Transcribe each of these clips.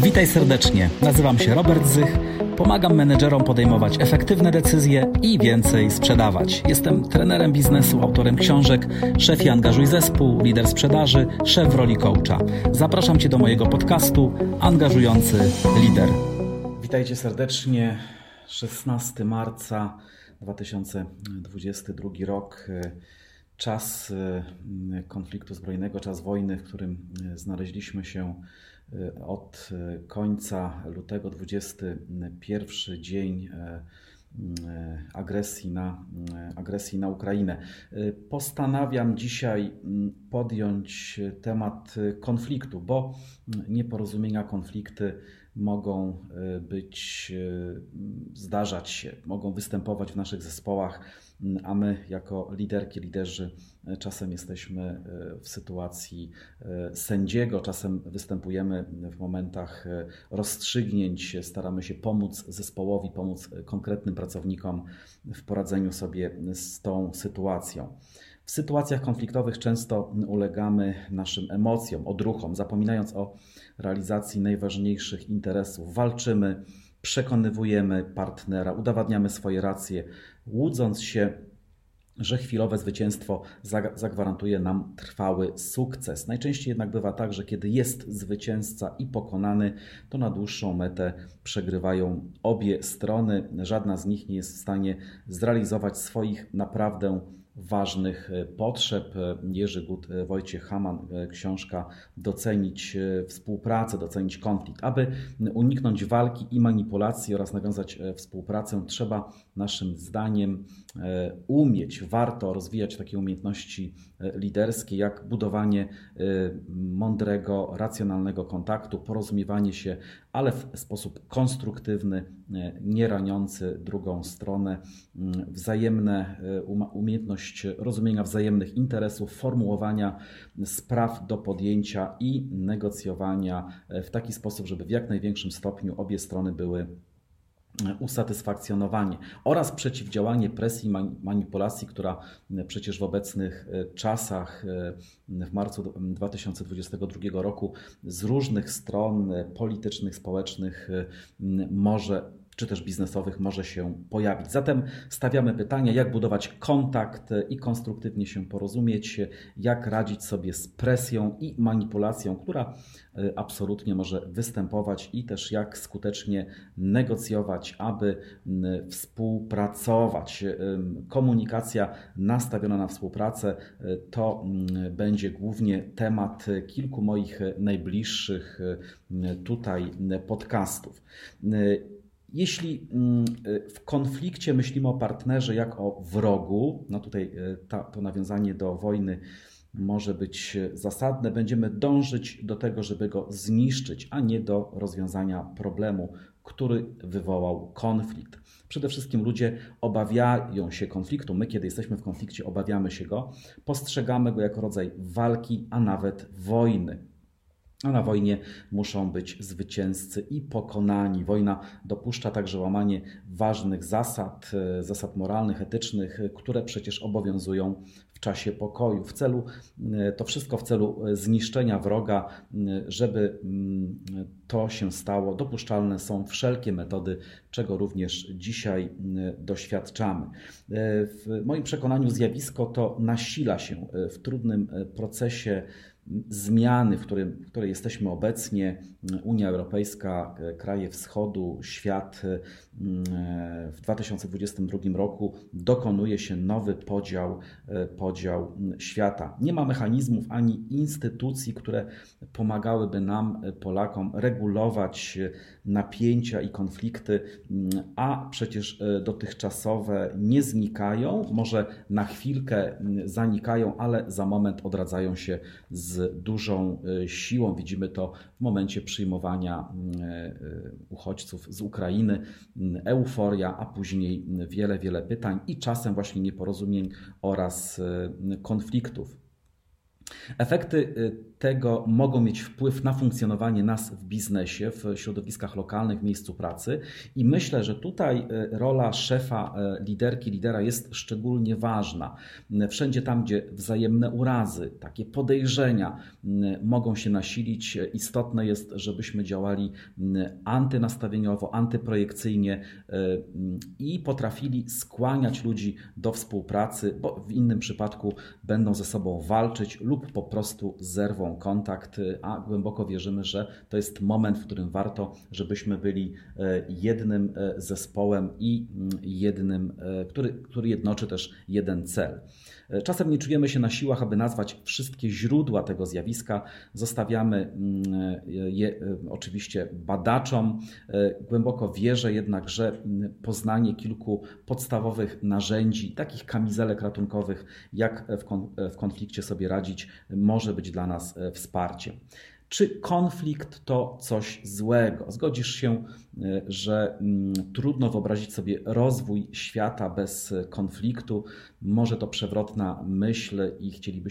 Witaj serdecznie, nazywam się Robert Zych, pomagam menedżerom podejmować efektywne decyzje i więcej sprzedawać. Jestem trenerem biznesu, autorem książek Szef i angażuj zespół, lider sprzedaży, szef w roli coacha. Zapraszam Cię do mojego podcastu Angażujący Lider. Witajcie serdecznie, 16 marca 2022 rok. Czas konfliktu zbrojnego, czas wojny, w którym znaleźliśmy się od końca lutego, 21 dzień agresji na Ukrainę. Postanawiam dzisiaj podjąć temat konfliktu, bo nieporozumienia, konflikty mogą zdarzać się, mogą występować w naszych zespołach, a my jako liderki, liderzy czasem jesteśmy w sytuacji sędziego, czasem występujemy w momentach rozstrzygnięć, staramy się pomóc zespołowi, pomóc konkretnym pracownikom w poradzeniu sobie z tą sytuacją. W sytuacjach konfliktowych często ulegamy naszym emocjom, odruchom, zapominając o realizacji najważniejszych interesów. Walczymy, przekonywujemy partnera, udowadniamy swoje racje, łudząc się, że chwilowe zwycięstwo zagwarantuje nam trwały sukces. Najczęściej jednak bywa tak, że kiedy jest zwycięzca i pokonany, to na dłuższą metę przegrywają obie strony. Żadna z nich nie jest w stanie zrealizować swoich naprawdę ważnych potrzeb. Jerzy Gut, Wojciech Hamann, książka Docenić współpracę, docenić konflikt. Aby uniknąć walki i manipulacji oraz nawiązać współpracę, trzeba naszym zdaniem warto rozwijać takie umiejętności liderskie, jak budowanie mądrego, racjonalnego kontaktu, porozumiewanie się, ale w sposób konstruktywny, nie raniący drugą stronę, umiejętność rozumienia wzajemnych interesów, formułowania spraw do podjęcia i negocjowania w taki sposób, żeby w jak największym stopniu obie strony były usatysfakcjonowanie oraz przeciwdziałanie presji manipulacji, która przecież w obecnych czasach, w marcu 2022 roku z różnych stron politycznych, społecznych czy też biznesowych może się pojawić. Zatem stawiamy pytania, jak budować kontakt i konstruktywnie się porozumieć, jak radzić sobie z presją i manipulacją, która absolutnie może występować, i też jak skutecznie negocjować, aby współpracować. Komunikacja nastawiona na współpracę to będzie głównie temat kilku moich najbliższych tutaj podcastów. Jeśli w konflikcie myślimy o partnerze jak o wrogu, no tutaj to nawiązanie do wojny może być zasadne, będziemy dążyć do tego, żeby go zniszczyć, a nie do rozwiązania problemu, który wywołał konflikt. Przede wszystkim ludzie obawiają się konfliktu. My, kiedy jesteśmy w konflikcie, obawiamy się go, postrzegamy go jako rodzaj walki, a nawet wojny. A na wojnie muszą być zwycięzcy i pokonani. Wojna dopuszcza także łamanie ważnych zasad moralnych, etycznych, które przecież obowiązują w czasie pokoju. To wszystko w celu zniszczenia wroga. Żeby to się stało, dopuszczalne są wszelkie metody, czego również dzisiaj doświadczamy. W moim przekonaniu zjawisko to nasila się w trudnym procesie zmiany, w której jesteśmy obecnie. Unia Europejska, kraje wschodu, świat w 2022 roku dokonuje się nowy podział świata. Nie ma mechanizmów ani instytucji, które pomagałyby nam, Polakom, regulować napięcia i konflikty, a przecież dotychczasowe nie znikają, może na chwilkę zanikają, ale za moment odradzają się z dużą siłą. Widzimy to w momencie przyjmowania uchodźców z Ukrainy. Euforia, a później wiele pytań i czasem właśnie nieporozumień oraz konfliktów. Efekty tego mogą mieć wpływ na funkcjonowanie nas w biznesie, w środowiskach lokalnych, w miejscu pracy i myślę, że tutaj rola szefa, liderki, lidera jest szczególnie ważna. Wszędzie tam, gdzie wzajemne urazy, takie podejrzenia mogą się nasilić, istotne jest, żebyśmy działali antynastawieniowo, antyprojekcyjnie i potrafili skłaniać ludzi do współpracy, bo w innym przypadku będą ze sobą walczyć lub po prostu zerwą kontakt, a głęboko wierzymy, że to jest moment, w którym warto, żebyśmy byli jednym zespołem i jednym, który jednoczy też jeden cel. Czasem nie czujemy się na siłach, aby nazwać wszystkie źródła tego zjawiska. Zostawiamy je oczywiście badaczom. Głęboko wierzę jednak, że poznanie kilku podstawowych narzędzi, takich kamizelek ratunkowych, jak w konflikcie sobie radzić, może być dla nas wsparciem. Czy konflikt to coś złego? Zgodzisz się, że trudno wyobrazić sobie rozwój świata bez konfliktu. Może to przewrotna myśl i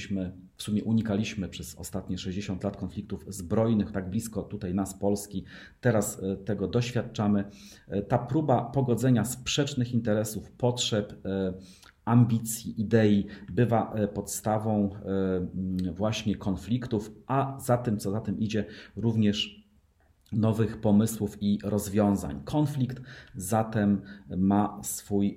w sumie unikaliśmy przez ostatnie 60 lat konfliktów zbrojnych, tak blisko tutaj nas, Polski. Teraz tego doświadczamy. Ta próba pogodzenia sprzecznych interesów, potrzeb, ambicji, idei bywa podstawą właśnie konfliktów, a za tym, co za tym idzie, również nowych pomysłów i rozwiązań. Konflikt zatem ma swój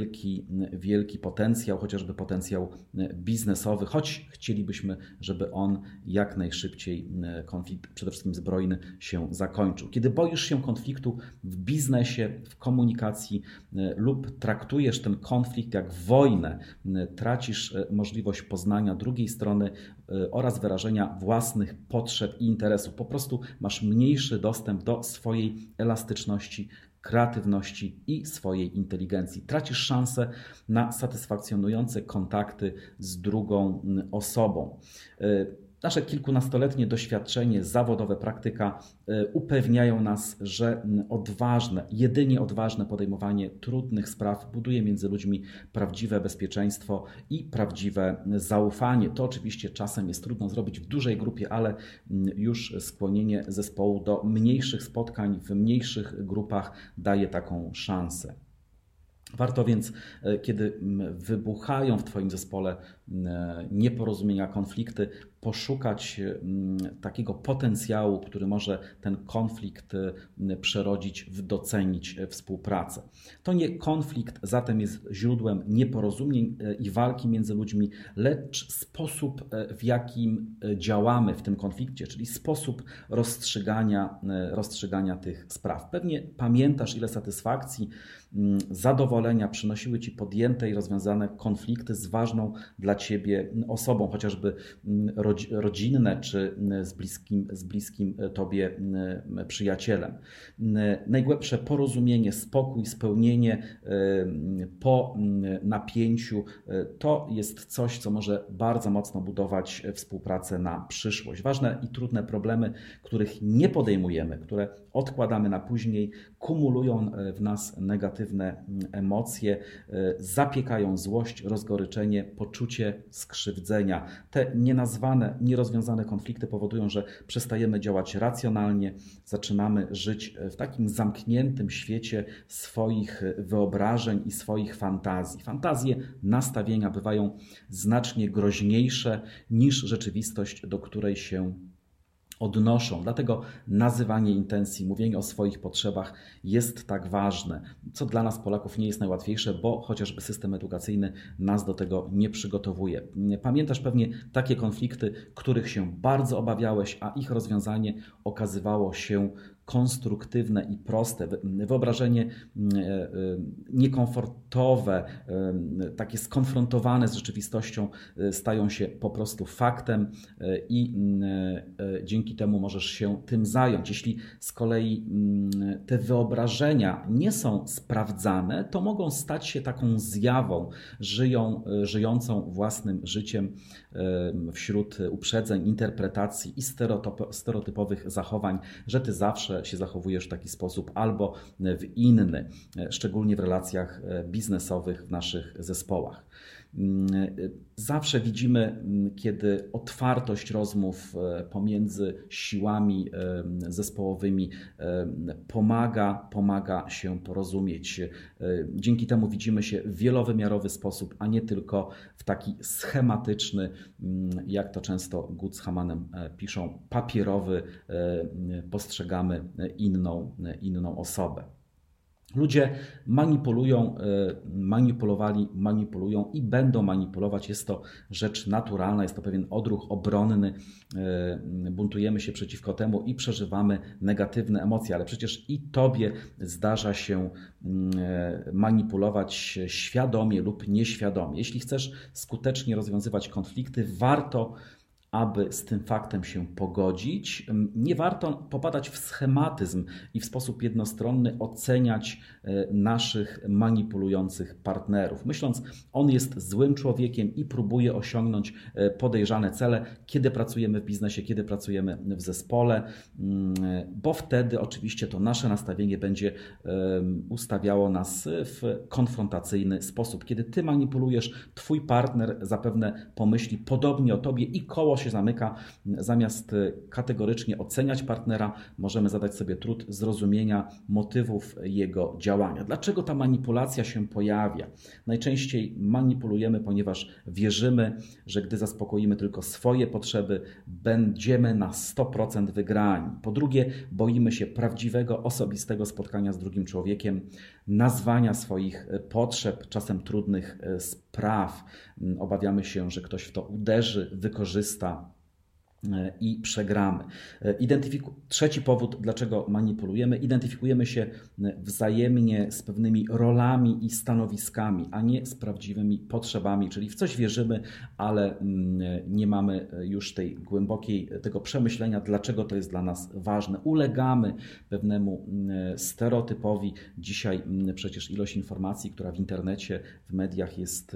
wielki potencjał, chociażby potencjał biznesowy, choć chcielibyśmy, żeby on jak najszybciej, konflikt przede wszystkim zbrojny, się zakończył. Kiedy boisz się konfliktu w biznesie, w komunikacji lub traktujesz ten konflikt jak wojnę, tracisz możliwość poznania drugiej strony oraz wyrażenia własnych potrzeb i interesów. Po prostu masz mniejszy dostęp do swojej elastyczności, kreatywności i swojej inteligencji. Tracisz szansę na satysfakcjonujące kontakty z drugą osobą. Nasze kilkunastoletnie doświadczenie, zawodowe praktyka upewniają nas, że jedynie odważne podejmowanie trudnych spraw buduje między ludźmi prawdziwe bezpieczeństwo i prawdziwe zaufanie. To oczywiście czasem jest trudno zrobić w dużej grupie, ale już skłonienie zespołu do mniejszych spotkań w mniejszych grupach daje taką szansę. Warto więc, kiedy wybuchają w Twoim zespole nieporozumienia, konflikty, poszukać takiego potencjału, który może ten konflikt przerodzić docenić współpracę. To nie konflikt zatem jest źródłem nieporozumień i walki między ludźmi, lecz sposób, w jakim działamy w tym konflikcie, czyli sposób rozstrzygania tych spraw. Pewnie pamiętasz, ile satysfakcji, zadowolenia przynosiły Ci podjęte i rozwiązane konflikty z ważną dla Ciebie osobą, chociażby rodzinne czy z bliskim Tobie przyjacielem. Najgłębsze porozumienie, spokój, spełnienie po napięciu to jest coś, co może bardzo mocno budować współpracę na przyszłość. Ważne i trudne problemy, których nie podejmujemy, które odkładamy na później, kumulują w nas negatywne emocje, zapiekają złość, rozgoryczenie, poczucie skrzywdzenia. Te nienazwane, nierozwiązane konflikty powodują, że przestajemy działać racjonalnie, zaczynamy żyć w takim zamkniętym świecie swoich wyobrażeń i swoich fantazji. Fantazje, nastawienia bywają znacznie groźniejsze niż rzeczywistość, do której się odnoszą. Dlatego nazywanie intencji, mówienie o swoich potrzebach jest tak ważne, co dla nas Polaków nie jest najłatwiejsze, bo chociażby system edukacyjny nas do tego nie przygotowuje. Pamiętasz pewnie takie konflikty, których się bardzo obawiałeś, a ich rozwiązanie okazywało się konstruktywne i proste. Wyobrażenie niekomfortowe, takie skonfrontowane z rzeczywistością stają się po prostu faktem i dzięki temu możesz się tym zająć. Jeśli z kolei te wyobrażenia nie są sprawdzane, to mogą stać się taką zjawą, żyjącą własnym życiem wśród uprzedzeń, interpretacji i stereotypowych zachowań, że ty zawsze się zachowujesz w taki sposób albo w inny, szczególnie w relacjach biznesowych w naszych zespołach. Zawsze widzimy, kiedy otwartość rozmów pomiędzy siłami zespołowymi pomaga się porozumieć. Dzięki temu widzimy się w wielowymiarowy sposób, a nie tylko w taki schematyczny, jak to często Gut z Hamanem piszą, papierowy, postrzegamy inną osobę. Ludzie manipulują i będą manipulować. Jest to rzecz naturalna, jest to pewien odruch obronny. Buntujemy się przeciwko temu i przeżywamy negatywne emocje, ale przecież i tobie zdarza się manipulować świadomie lub nieświadomie. Jeśli chcesz skutecznie rozwiązywać konflikty, warto, aby z tym faktem się pogodzić. Nie warto popadać w schematyzm i w sposób jednostronny oceniać naszych manipulujących partnerów, myśląc, on jest złym człowiekiem i próbuje osiągnąć podejrzane cele, kiedy pracujemy w biznesie, kiedy pracujemy w zespole, bo wtedy oczywiście to nasze nastawienie będzie ustawiało nas w konfrontacyjny sposób. Kiedy ty manipulujesz, twój partner zapewne pomyśli podobnie o tobie i koło się zamyka. Zamiast kategorycznie oceniać partnera, możemy zadać sobie trud zrozumienia motywów jego działania. Dlaczego ta manipulacja się pojawia? Najczęściej manipulujemy, ponieważ wierzymy, że gdy zaspokoimy tylko swoje potrzeby, będziemy na 100% wygrani. Po drugie, boimy się prawdziwego, osobistego spotkania z drugim człowiekiem, nazwania swoich potrzeb, czasem trudnych spraw. Obawiamy się, że ktoś w to uderzy, wykorzysta i przegramy. Trzeci powód, dlaczego manipulujemy. Identyfikujemy się wzajemnie z pewnymi rolami i stanowiskami, a nie z prawdziwymi potrzebami, czyli w coś wierzymy, ale nie mamy już tego przemyślenia, dlaczego to jest dla nas ważne. Ulegamy pewnemu stereotypowi. Dzisiaj przecież ilość informacji, która w internecie, w mediach jest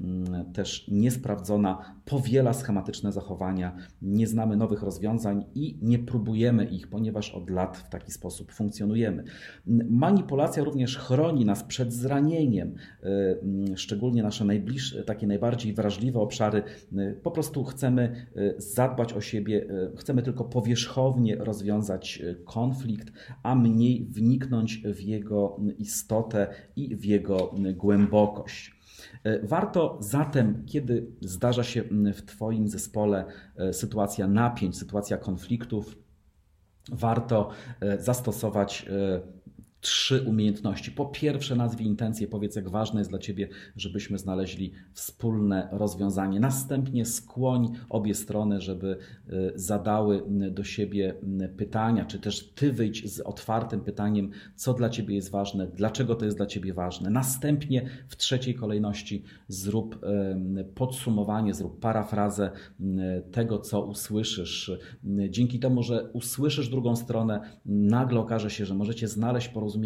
też niesprawdzona, powiela schematyczne zachowania, nie znamy nowych rozwiązań i nie próbujemy ich, ponieważ od lat w taki sposób funkcjonujemy. Manipulacja również chroni nas przed zranieniem, szczególnie nasze najbliższe, takie najbardziej wrażliwe obszary. Po prostu chcemy zadbać o siebie, chcemy tylko powierzchownie rozwiązać konflikt, a mniej wniknąć w jego istotę i w jego głębokość. Warto zatem, kiedy zdarza się w Twoim zespole sytuacja napięć, sytuacja konfliktów, warto zastosować 3 umiejętności. Po pierwsze, nazwij intencje, powiedz, jak ważne jest dla Ciebie, żebyśmy znaleźli wspólne rozwiązanie. Następnie skłoń obie strony, żeby zadały do siebie pytania, czy też Ty wyjdź z otwartym pytaniem, co dla Ciebie jest ważne, dlaczego to jest dla Ciebie ważne. Następnie w trzeciej kolejności zrób podsumowanie, zrób parafrazę tego, co usłyszysz. Dzięki temu, że usłyszysz drugą stronę, nagle okaże się, że możecie znaleźć porozumienie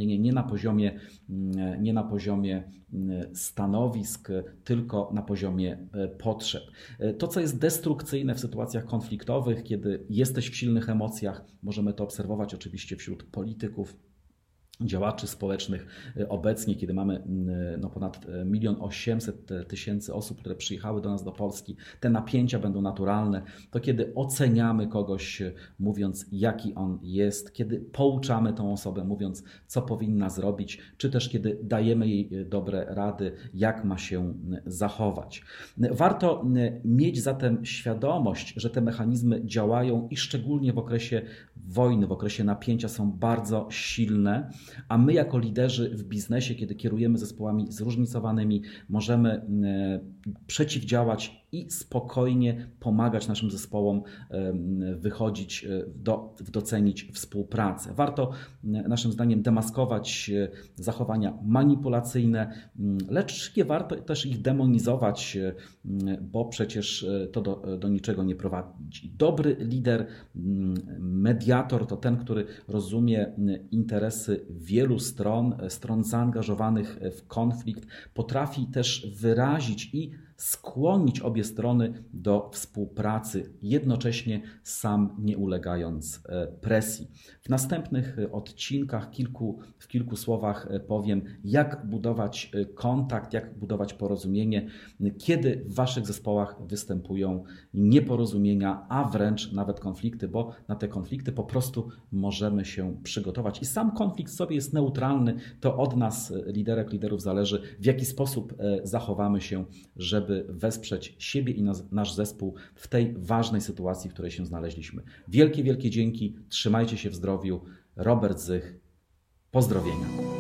nie na poziomie stanowisk, tylko na poziomie potrzeb. To, co jest destrukcyjne w sytuacjach konfliktowych, kiedy jesteś w silnych emocjach, możemy to obserwować oczywiście wśród polityków, działaczy społecznych obecnie, kiedy mamy ponad 1 800 000 osób, które przyjechały do nas do Polski, te napięcia będą naturalne. To kiedy oceniamy kogoś, mówiąc, jaki on jest, kiedy pouczamy tą osobę, mówiąc, co powinna zrobić, czy też kiedy dajemy jej dobre rady, jak ma się zachować. Warto mieć zatem świadomość, że te mechanizmy działają i szczególnie w okresie wojny, w okresie napięcia są bardzo silne, a my jako liderzy w biznesie, kiedy kierujemy zespołami zróżnicowanymi, możemy przeciwdziałać i spokojnie pomagać naszym zespołom wychodzić, docenić współpracę. Warto naszym zdaniem demaskować zachowania manipulacyjne, lecz nie warto też ich demonizować, bo przecież to do niczego nie prowadzi. Dobry lider, mediator to ten, który rozumie interesy wielu stron zaangażowanych w konflikt, potrafi też wyrazić i skłonić obie strony do współpracy, jednocześnie sam nie ulegając presji. W następnych odcinkach w kilku słowach powiem, jak budować kontakt, jak budować porozumienie, kiedy w Waszych zespołach występują nieporozumienia, a wręcz nawet konflikty, bo na te konflikty po prostu możemy się przygotować. I sam konflikt sobie jest neutralny, to od nas, liderek, liderów zależy, w jaki sposób zachowamy się, żeby wesprzeć siebie i nasz zespół w tej ważnej sytuacji, w której się znaleźliśmy. Wielkie, wielkie dzięki, trzymajcie się w zdrowiu. Robert Zych, pozdrowienia.